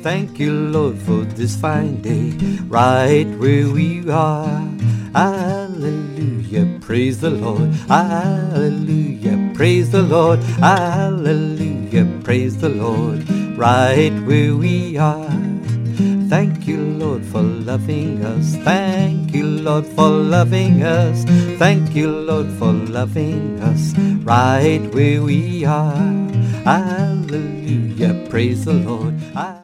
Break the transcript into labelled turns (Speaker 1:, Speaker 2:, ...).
Speaker 1: Thank you, Lord, for this fine day, right where we are. Hallelujah, praise the Lord. Hallelujah, praise the Lord. Hallelujah, praise the Lord, right where we are. Thank you, Lord, for loving us. Thank you, Lord, for loving us. Thank you, Lord, for loving us, right where we are. Hallelujah, praise the Lord.